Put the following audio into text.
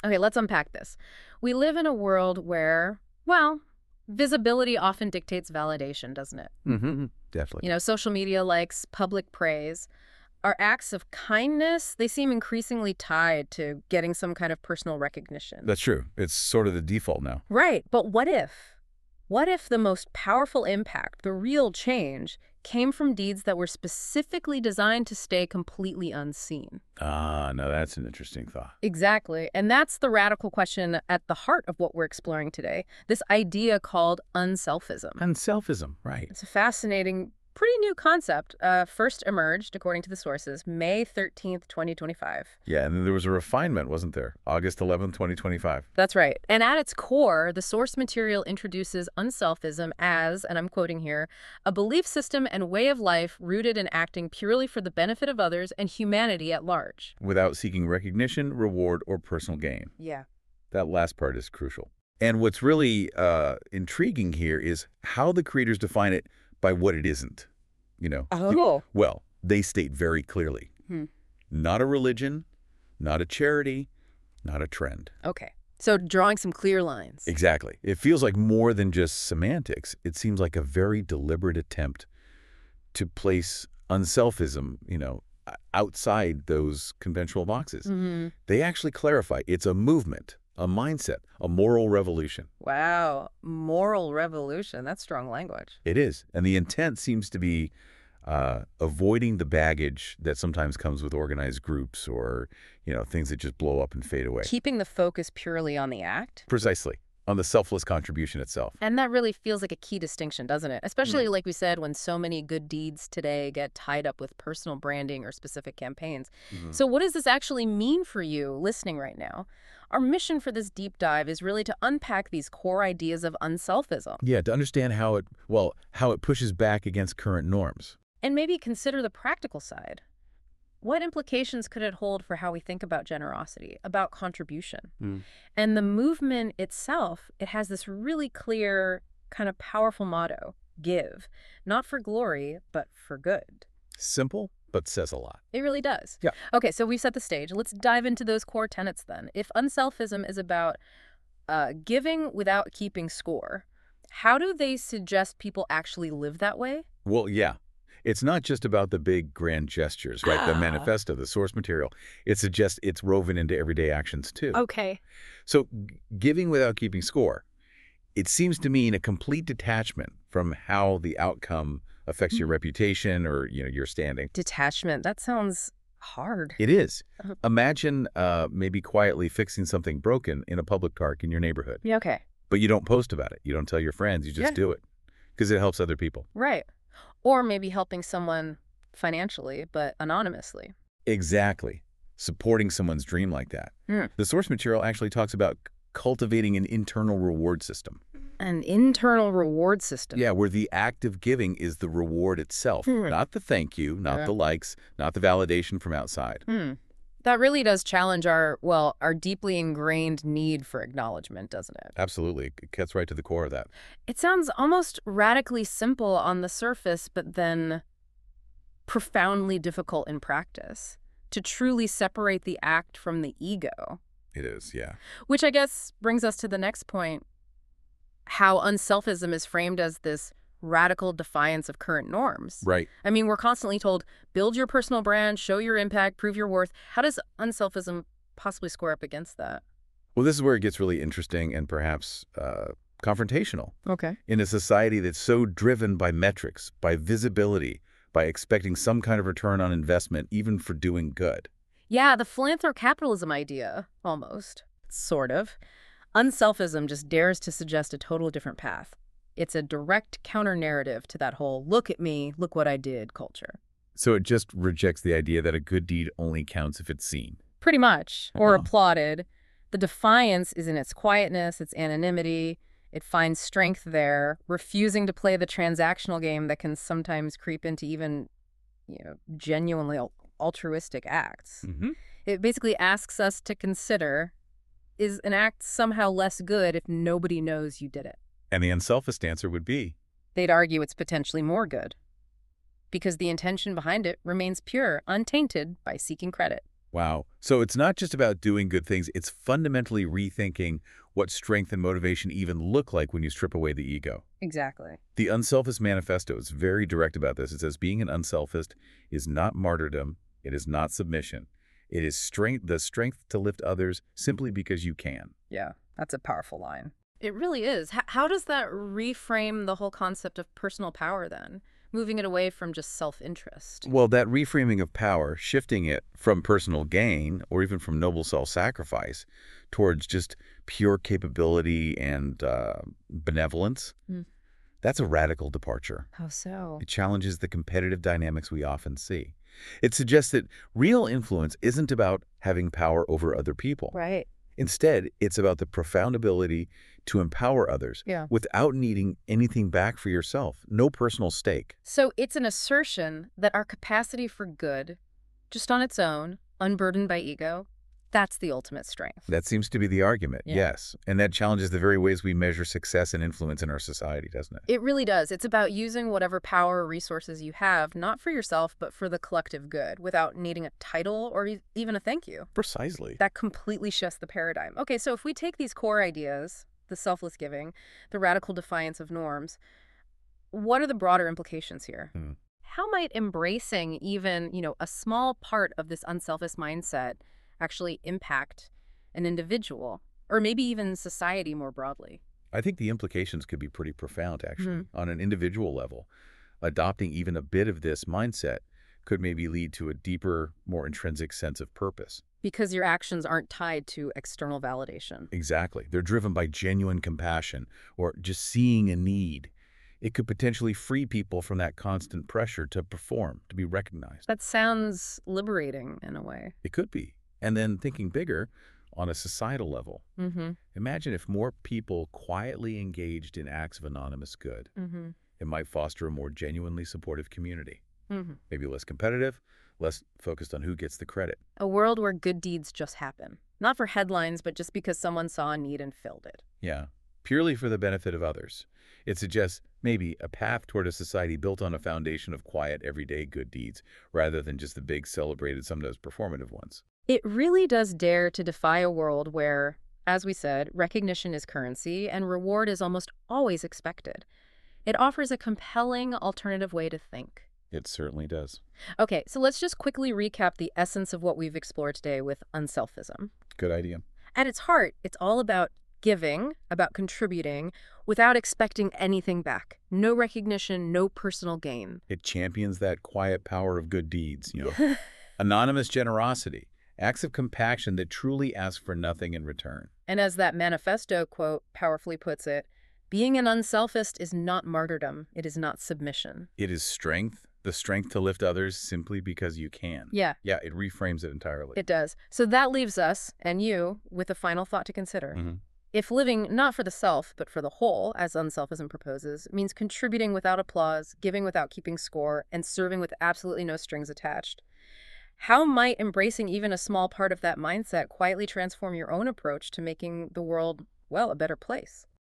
Okay, let's unpack this. We live in a world where, well, visibility often dictates validation, doesn't it? Definitely. Social media likes, public praise. Our acts of kindness, they seem increasingly tied to getting some kind of personal recognition. That's true. It's sort of the default now. Right, but what if? What if the most powerful impact, the real change, came from deeds that were specifically designed to stay completely unseen? Ah, now that's an interesting thought. Exactly. And that's the radical question at the heart of what we're exploring today, this idea called unselfism. And selfism, right. It's a fascinating, pretty new concept. First emerged, according to the sources, May 13th, 2025. Yeah, and then there was a refinement, wasn't there? August 11th, 2025. That's right. And at its core, the source material introduces unselfism as, and I'm quoting here, a belief system and way of life rooted in acting purely for the benefit of others and humanity at large. Without seeking recognition, reward, or personal gain. Yeah. That last part is crucial. And what's really intriguing here is how the creators define it by what it isn't. Oh. Well, they state very clearly. Not a religion, not a charity, not a trend. Okay. So drawing some clear lines. Exactly. It feels like more than just semantics. It seems like a very deliberate attempt to place unselfism, outside those conventional boxes. They actually clarify it's a movement, a mindset, a moral revolution. Wow. Moral revolution. That's strong language. It is. And the intent seems to be avoiding the baggage that sometimes comes with organized groups or, things that just blow up and fade away. Keeping the focus purely on the act. Precisely. On the selfless contribution itself. And that really feels like a key distinction, doesn't it? Especially, like we said, when so many good deeds today get tied up with personal branding or specific campaigns. So what does this actually mean for you listening right now? Our mission for this deep dive is really to unpack these core ideas of unselfism. Yeah, to understand how it pushes back against current norms. And maybe consider the practical side. What implications could it hold for how we think about generosity, about contribution? And the movement itself, it has this really clear, kind of powerful motto, give, not for glory, but for good. Simple, but says a lot. It really does. Yeah. Okay, so we've set the stage. Let's dive into those core tenets then. If unselfism is about giving without keeping score, how do they suggest people actually live that way? Well, yeah. It's not just about the big grand gestures, right? The manifesto, the source material. It suggests it's woven into everyday actions too. Okay. So giving without keeping score, it seems to mean a complete detachment from how the outcome affects your reputation or your standing. Detachment. That sounds hard. It is. Imagine maybe quietly fixing something broken in a public park in your neighborhood. Yeah, okay. But you don't post about it. You don't tell your friends. You just do it because it helps other people. Right. Or maybe helping someone financially, but anonymously. Exactly. Supporting someone's dream like that. The source material actually talks about cultivating an internal reward system. An internal reward system. Yeah, where the act of giving is the reward itself. Not the thank you, not the likes, not the validation from outside. That really does challenge our deeply ingrained need for acknowledgement, doesn't it? Absolutely. It gets right to the core of that. It sounds almost radically simple on the surface, but then profoundly difficult in practice to truly separate the act from the ego. It is, yeah. Which I guess brings us to the next point, how unselfism is framed as this radical defiance of current norms. Right. I mean, we're constantly told, build your personal brand, show your impact, prove your worth. How does unselfism possibly square up against that? Well, this is where it gets really interesting and perhaps confrontational. Okay. In a society that's so driven by metrics, by visibility, by expecting some kind of return on investment, even for doing good. Yeah, the philanthrocapitalism idea, almost. Sort of. Unselfism just dares to suggest a totally different path. It's a direct counter-narrative to that whole look at me, look what I did culture. So it just rejects the idea that a good deed only counts if it's seen. Pretty much. Or applauded. The defiance is in its quietness, its anonymity. It finds strength there, refusing to play the transactional game that can sometimes creep into even, genuinely altruistic acts. It basically asks us to consider, is an act somehow less good if nobody knows you did it? And the unselfish answer would be? They'd argue it's potentially more good, because the intention behind it remains pure, untainted by seeking credit. Wow. So it's not just about doing good things, it's fundamentally rethinking what strength and motivation even look like when you strip away the ego. Exactly. The Unselfish Manifesto is very direct about this. It says being an unselfish is not martyrdom, it is not submission. It is the strength to lift others simply because you can. Yeah, that's a powerful line. It really is. How does that reframe the whole concept of personal power then? Moving it away from just self-interest. Well, that reframing of power, shifting it from personal gain or even from noble self-sacrifice towards just pure capability and benevolence, Mm. that's a radical departure. How so? It challenges the competitive dynamics we often see. It suggests that real influence isn't about having power over other people. Right. Instead, it's about the profound ability to empower others Yeah. without needing anything back for yourself. No personal stake. So it's an assertion that our capacity for good, just on its own, unburdened by ego, that's the ultimate strength. That seems to be the argument, Yeah. yes. And that challenges the very ways we measure success and influence in our society, doesn't it? It really does. It's about using whatever power or resources you have, not for yourself, but for the collective good, without needing a title or even a thank you. Precisely. That completely shifts the paradigm. Okay, so if we take these core ideas, the selfless giving, the radical defiance of norms, what are the broader implications here? Hmm. How might embracing even, a small part of this unselfish mindset actually impact an individual or maybe even society more broadly? I think the implications could be pretty profound, actually. Mhm. On an individual level, adopting even a bit of this mindset could maybe lead to a deeper, more intrinsic sense of purpose. Because your actions aren't tied to external validation. Exactly. They're driven by genuine compassion or just seeing a need. It could potentially free people from that constant pressure to perform, to be recognized. That sounds liberating in a way. It could be. And then thinking bigger, on a societal level, Mm-hmm. imagine if more people quietly engaged in acts of anonymous good. Mm-hmm. It might foster a more genuinely supportive community. Mm-hmm. Maybe less competitive, less focused on who gets the credit. A world where good deeds just happen. Not for headlines, but just because someone saw a need and filled it. Yeah, purely for the benefit of others. It suggests maybe a path toward a society built on a foundation of quiet, everyday good deeds, rather than just the big, celebrated, sometimes performative ones. It really does dare to defy a world where, as we said, recognition is currency and reward is almost always expected. It offers a compelling alternative way to think. It certainly does. Okay, so let's just quickly recap the essence of what we've explored today with unselfism. Good idea. At its heart, it's all about giving, about contributing, without expecting anything back. No recognition, no personal gain. It champions that quiet power of good deeds, anonymous generosity, acts of compassion that truly ask for nothing in return. And as that manifesto quote powerfully puts it, being an unselfish is not martyrdom. It is not submission. It is strength, the strength to lift others simply because you can. Yeah, Yeah, it reframes it entirely. it does. So that leaves us, and you, with a final thought to consider. Mhm. If living not for the self, but for the whole, as unselfism proposes, means contributing without applause, giving without keeping score, and serving with absolutely no strings attached, how might embracing even a small part of that mindset quietly transform your own approach to making the world, well, a better place?